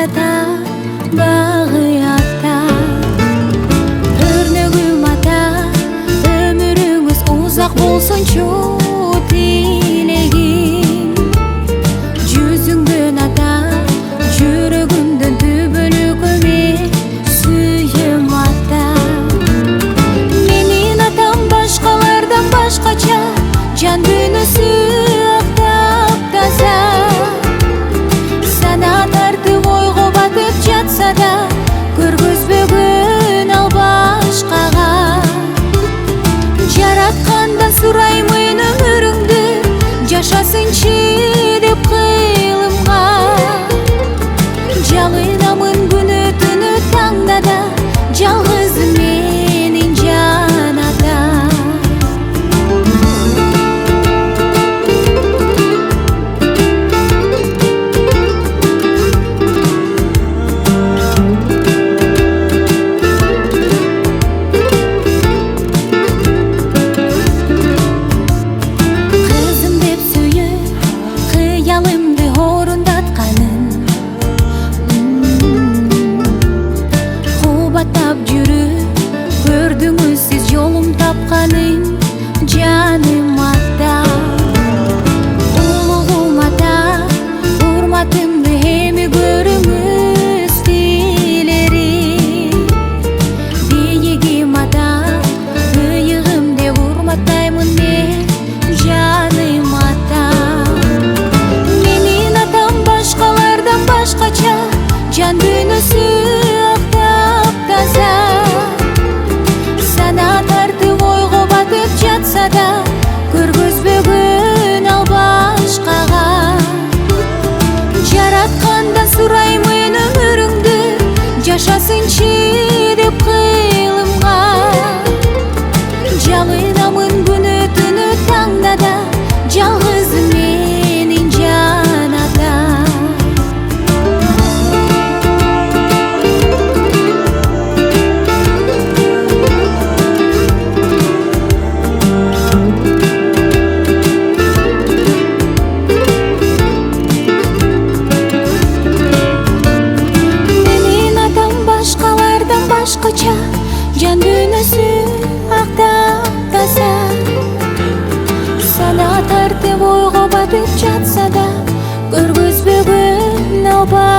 ата багы ата. Өрнөгүм ата, өмүрүңүз узак болсунчу тилегим. Жүзүңдөн ата, жүрөгүмдөн түбөлүкөме сүйөм ата. Менин атам башкалардан башкача, жан дүйнөсү актап таза. Сана тартып ойго батып жатса да, көргөзбөгөн ал башкага. Жараткандан сураймын өмүрүңдү, жашасынчы деп кыйлымга. Жалынамын күнү түнү таңда да, жалгыз менин жан ата. Кызым деп сүйүп, кыялымды орундатканын, кубаттап жүрүп, көрдүңүз сиз жолум тапканын, жаным ата. Улугум ата, урматымды эми көрүңүз тилерим. Бийигим ата, ыйыгым деп урматтаймын мен, жаным ата. Менин атам башкалардан башкача, жан дүйнөсү актап таза. Сана тартып ойго батып жатса да, көргөзбөгөн ал башкага. Жараткандан сураймын өмүрүңдү, жашасынчы деп кыйлымга. Жалынамын күнү түнү таңда да, жалгыз менин жан ата. Менин атам башкалардан башкача, жан дүйнөсү актап таза. Сана тартып ойго батып жатса да, көргөзбөгөн ал